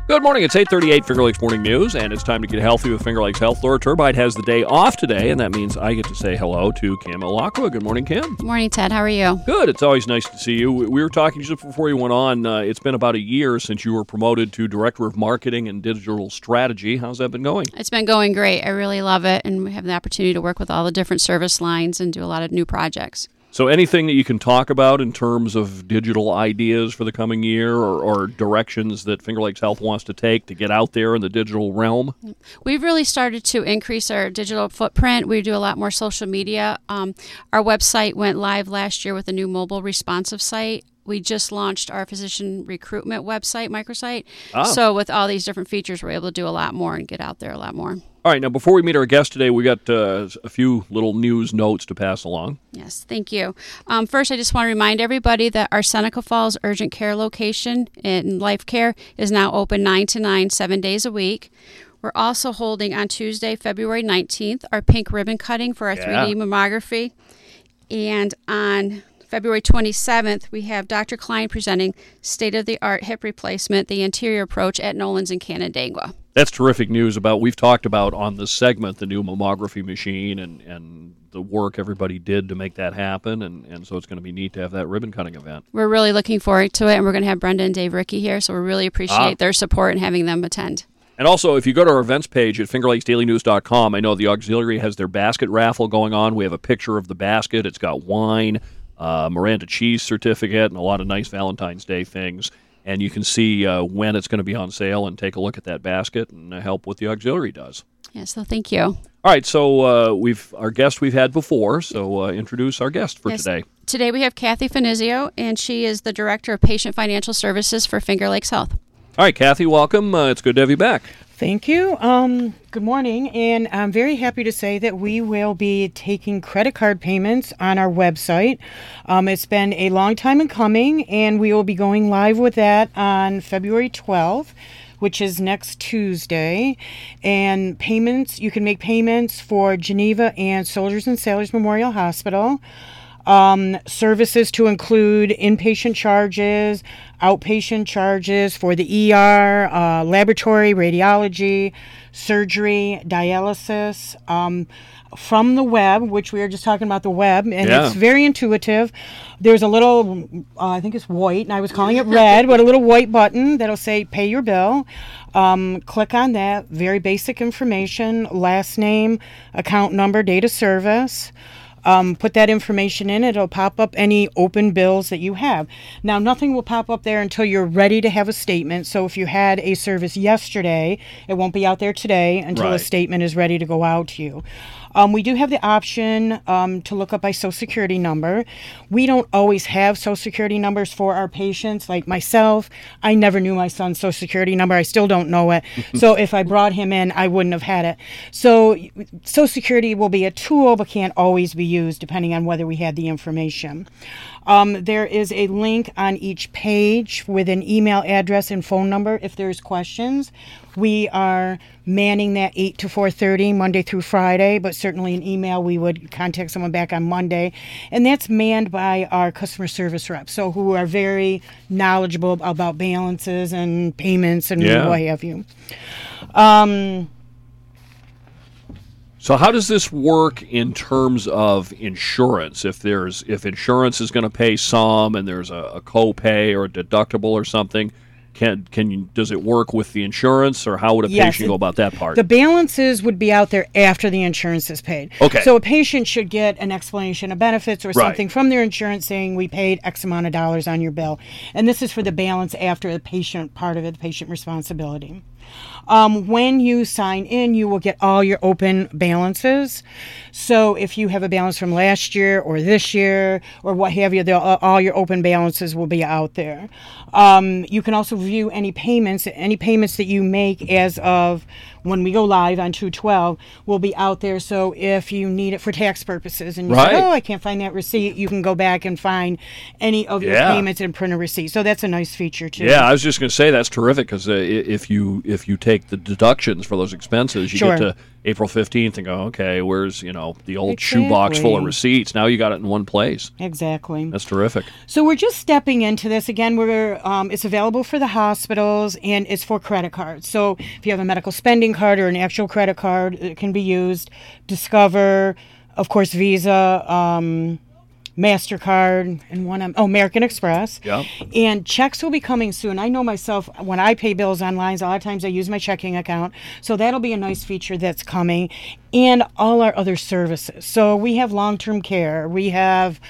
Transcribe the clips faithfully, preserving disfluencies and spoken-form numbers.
Good morning. It's eight thirty-eight, Finger Lakes Morning News, and it's time to get healthy with Finger Lakes Health. Laura Turbide has the day off today, and that means I get to say hello to Kim Ilacqua. Good morning, Kim. Good morning, Ted. How are you? Good. It's always nice to see you. We were talking just before you went on. Uh, it's been about a year since you were promoted to Director of Marketing and Digital Strategy. How's that been going? It's been going great. I really love it, and we have the opportunity to work with all the different service lines and do a lot of new projects. So anything that you can talk about in terms of digital ideas for the coming year or, or directions that Finger Lakes Health wants to take to get out there in the digital realm? We've really started to increase our digital footprint. We do a lot more social media. Um, our website went live last year with a new mobile responsive site. We just launched our physician recruitment website, microsite. Ah. So with all these different features, we're able to do a lot more and get out there a lot more. All right, now before we meet our guest today, we got uh, a few little news notes to pass along. Yes, thank you. Um, first, I just want to remind everybody that our Seneca Falls urgent care location in Life Care is now open nine to nine, seven days a week. We're also holding on Tuesday, February nineteenth, our pink ribbon cutting for our Yeah. three D mammography. And on February twenty-seventh, we have Doctor Klein presenting state-of-the-art hip replacement, the anterior approach at Nolan's in Canandaigua. That's terrific news about, we've talked about on this segment, the new mammography machine and, and the work everybody did to make that happen. And, and so it's going to be neat to have that ribbon cutting event. We're really looking forward to it, and we're going to have Brenda and Dave Ricky here, so we really appreciate Ah. their support and having them attend. And also, if you go to our events page at finger lakes daily news dot com, I know the auxiliary has their basket raffle going on. We have a picture of the basket. It's got wine, uh, Miranda cheese certificate, and a lot of nice Valentine's Day things. And you can see uh, when it's going to be on sale and take a look at that basket and uh, help what the auxiliary does. Yeah, so thank you. All right, so uh, we've our guest we've had before, so uh, introduce our guest for Yes. today. Today we have Kathy Finizio, and she is the Director of Patient Financial Services for Finger Lakes Health. All right, Kathy, welcome. Uh, it's good to have you back. Thank you. Um, good morning, and I'm very happy to say that we will be taking credit card payments on our website. Um, it's been a long time in coming, and we will be going live with that on February twelfth, which is next Tuesday. And payments, you can make payments for Geneva and Soldiers and Sailors Memorial Hospital. Um, services to include inpatient charges, outpatient charges for the E R, uh, laboratory, radiology, surgery, dialysis, um, from the web, which we were just talking about the web, and Yeah. it's very intuitive. There's a little, uh, I think it's white, and I was calling it red, but a little white button that'll say pay your bill. Um, click on that, very basic information, last name, account number, date of service. Um, put that information in. It'll pop up any open bills that you have. Now, nothing will pop up there until you're ready to have a statement. So if you had a service yesterday, it won't be out there today until Right. a statement is ready to go out to you. Um, we do have the option um, to look up by Social Security number. We don't always have Social Security numbers for our patients. Like myself, I never knew my son's Social Security number. I still don't know it. So if I brought him in, I wouldn't have had it. So Social Security will be a tool, but can't always be used depending on whether we had the information. Um, there is a link on each page with an email address and phone number if there's questions. We are manning that eight to four thirty Monday through Friday, but certainly an email we would contact someone back on Monday. And that's manned by our customer service reps, so who are very knowledgeable about balances and payments and Yeah. what have you. Um, So how does this work in terms of insurance? If there's if insurance is going to pay some and there's a, a co-pay or a deductible or something, can can you, does it work with the insurance, or how would a Yes, patient it- go about that part? The balances would be out there after the insurance is paid. Okay. So a patient should get an explanation of benefits or Right. something from their insurance saying we paid X amount of dollars on your bill. And this is for the balance after the patient part of it, the patient responsibility. Um, when you sign in, you will get all your open balances. So if you have a balance from last year or this year or what have you, they'll- all your open balances will be out there. Um, you can also view any payments. Any payments that you make as of when we go live on two twelve will be out there. So if you need it for tax purposes and you Right. say, oh, I can't find that receipt, you can go back and find any of your Yeah. payments and print a receipt. So that's a nice feature too. Yeah, I was just going to say that's terrific because uh, i- if you if if you take the deductions for those expenses, you Sure. get to April fifteenth and go, okay, where's, you know, the old shoebox full of Exactly. receipts? Now you got it in one place. Exactly. That's terrific. So we're just stepping into this again. We're um, it's available for the hospitals and it's for credit cards. So if you have a medical spending card or an actual credit card, it can be used. Discover, of course, Visa, um, MasterCard, and one um, oh American Express. Yeah. And checks will be coming soon. I know myself when I pay bills online, a lot of times I use my checking account. So that'll be a nice feature that's coming, and all our other services. So we have long-term care. We have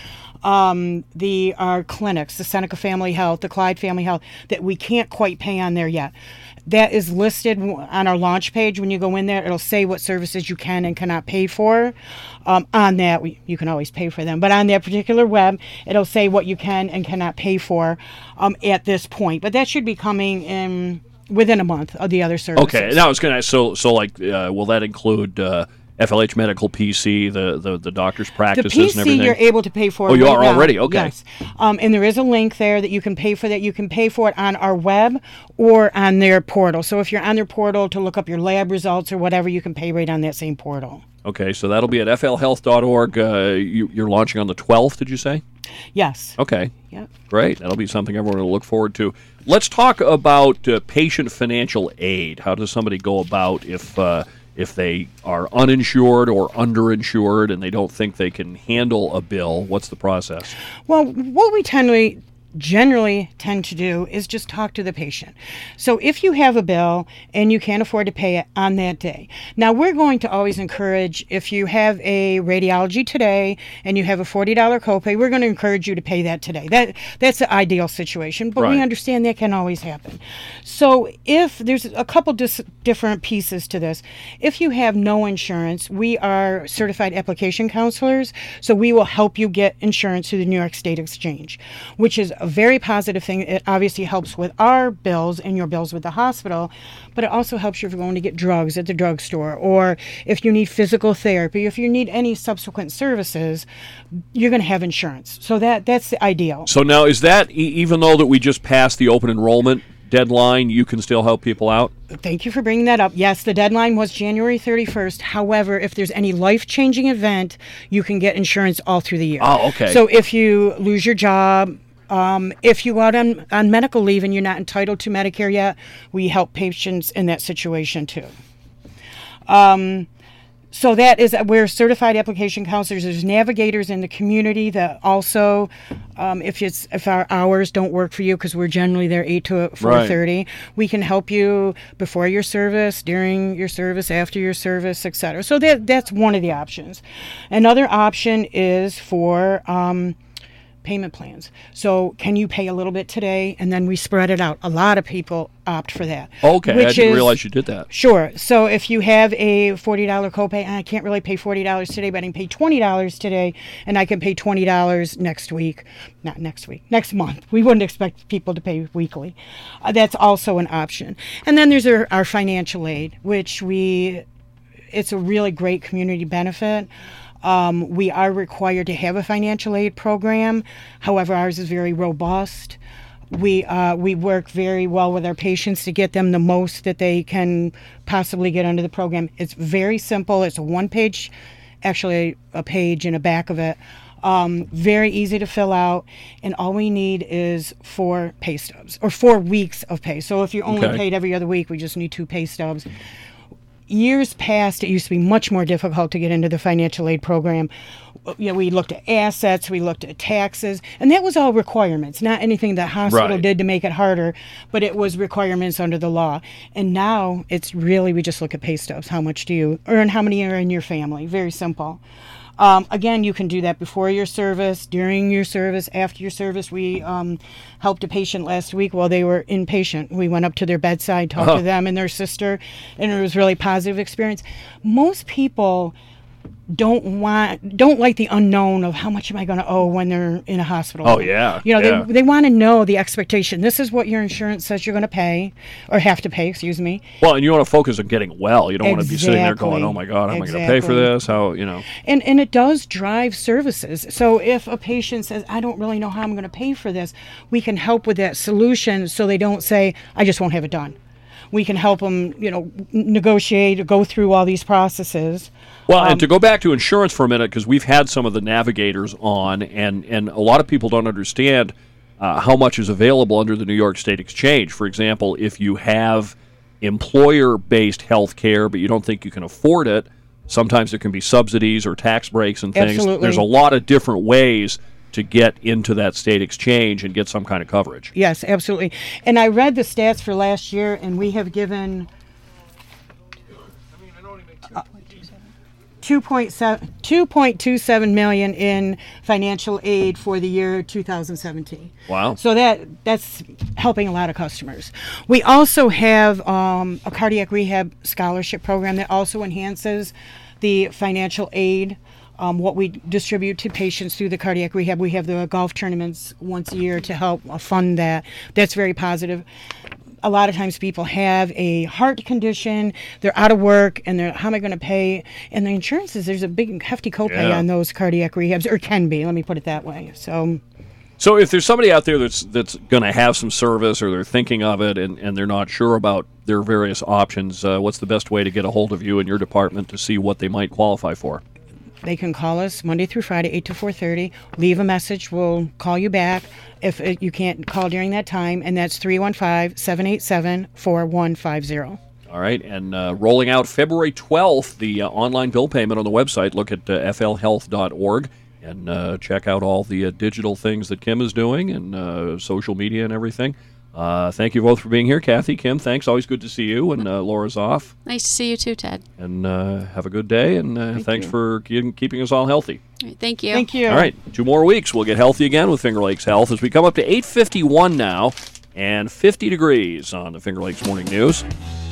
um, the our clinics, the Seneca Family Health, the Clyde Family Health, that we can't quite pay on there yet. That is listed on our launch page. When you go in there, it'll say what services you can and cannot pay for. Um, on that, we, you can always pay for them. But on that particular web, it'll say what you can and cannot pay for um, at this point. But that should be coming in within a month of the other services. Okay, now I was going to so so like uh, will that include uh, F L H Medical P C, the the, the doctor's The practices P and C everything? you're able to pay for. Oh, you right are now. already? Okay. Yes, um, and there is a link there that you can pay for that. You can pay for it on our web or on their portal. So if you're on their portal to look up your lab results or whatever, you can pay right on that same portal. Okay, so that'll be at f l health dot org. Uh, you, you're launching on the twelfth, did you say? Yes. Okay. Yep. Great. That'll be something everyone will look forward to. Let's talk about uh, patient financial aid. How does somebody go about if uh, if they are uninsured or underinsured and they don't think they can handle a bill? What's the process? Well, what we tend to generally tend to do is just talk to the patient. So if you have a bill and you can't afford to pay it on that day. Now we're going to always encourage, if you have a radiology today and you have a forty dollars copay, we're going to encourage you to pay that today. That that's the ideal situation, but Right. we understand that can always happen. So if there's a couple dis- different pieces to this. If you have no insurance, we are certified application counselors, so we will help you get insurance through the New York State Exchange, which is a very positive thing. It obviously helps with our bills and your bills with the hospital, but it also helps you if you're going to get drugs at the drugstore, or if you need physical therapy, if you need any subsequent services, you're going to have insurance. So that that's the ideal. So now, is that, e- even though that we just passed the open enrollment deadline, you can still help people out? Thank you for bringing that up. Yes, the deadline was January thirty-first. However, if there's any life-changing event, you can get insurance all through the year. Oh, okay. So if you lose your job, Um, if you go out on, on medical leave and you're not entitled to Medicare yet, we help patients in that situation too. Um, so that is, we're certified application counselors. There's navigators in the community that also, um, if it's if our hours don't work for you, because we're generally there eight to four thirty, we can help you before your service, during your service, after your service, et cetera. So that that's one of the options. Another option is for um, payment plans. So can you pay a little bit today and then we spread it out? A lot of people opt for that. Okay, I which didn't is- realize you did that. Sure. So if you have a forty dollars copay, I can't really pay forty dollars today, but I can pay twenty dollars today, and I can pay twenty dollars next week. Not next week, next month. We wouldn't expect people to pay weekly. Uh, that's also an option. And then there's our, our financial aid, which we, it's a really great community benefit. Um, we are required to have a financial aid program. However, ours is very robust. We uh, we work very well with our patients to get them the most that they can possibly get under the program. It's very simple. It's a one-page, actually a page and a back of it. Um, very easy to fill out, and all we need is four pay stubs, or four weeks of pay. So if you're only Okay. paid every other week, we just need two pay stubs. Years past, it used to be much more difficult to get into the financial aid program. You know, we looked at assets, we looked at taxes, and that was all requirements, not anything the hospital Right. did to make it harder, but it was requirements under the law. And now it's really, we just look at pay stubs. How much do you earn? How many are in your family? Very simple. Um, again, you can do that before your service, during your service, after your service. We um, helped a patient last week while they were inpatient. We went up to their bedside, talked Uh-huh. to them and their sister, and it was a really positive experience. Most people don't want, don't like the unknown of how much am I going to owe when they're in a hospital. Oh, yeah, You know, yeah. they, they want to know the expectation. This is what your insurance says you're going to pay, or have to pay, excuse me. Well, and you want to focus on getting well. You don't want to be sitting there going, Exactly. oh, my God, how am I going to pay for Exactly. this? How, you know. And and it does drive services. So if a patient says, I don't really know how I'm going to pay for this, we can help with that solution so they don't say, I just won't have it done. we can help them, you know, negotiate, go through all these processes. Well, Um, and to go back to insurance for a minute, because we've had some of the navigators on, and, and a lot of people don't understand uh, how much is available under the New York State Exchange. For example, if you have employer-based health care, but you don't think you can afford it, sometimes there can be subsidies or tax breaks and things. Absolutely. There's a lot of different ways to get into that state exchange and get some kind of coverage. Yes, absolutely. And I read the stats for last year, and we have given two point two seven million in financial aid for the year two thousand seventeen. Wow. So that that's helping a lot of customers. We also have um, a cardiac rehab scholarship program that also enhances the financial aid. Um, what we distribute to patients through the cardiac rehab. We have the golf tournaments once a year to help uh, fund that. That's very positive. A lot of times people have a heart condition, they're out of work, and they're, how am I going to pay? And the insurance is, there's a big hefty copay Yeah. on those cardiac rehabs, or can be, let me put it that way. So So if there's somebody out there that's that's going to have some service, or they're thinking of it and, and they're not sure about their various options, uh, what's the best way to get a hold of you and your department to see what they might qualify for? they can call us Monday through Friday, eight to four thirty. Leave a message. We'll call you back if uh, you can't call during that time, and that's three one five, seven eight seven, four one five zero. All right, and uh, rolling out February twelfth, the uh, online bill payment on the website. Look at uh, f l health dot org and uh, check out all the uh, digital things that Kim is doing and uh, social media and everything. Uh, thank you both for being here. Kathy, Kim, thanks. Always good to see you. And uh, Laura's off. Nice to see you too, Ted. And uh, have a good day, and uh, Thank thanks you. for keeping, keeping us all healthy. All right, thank you. Thank you. All right, two more weeks. We'll get healthy again with Finger Lakes Health as we come up to eight fifty-one now and fifty degrees on the Finger Lakes Morning News.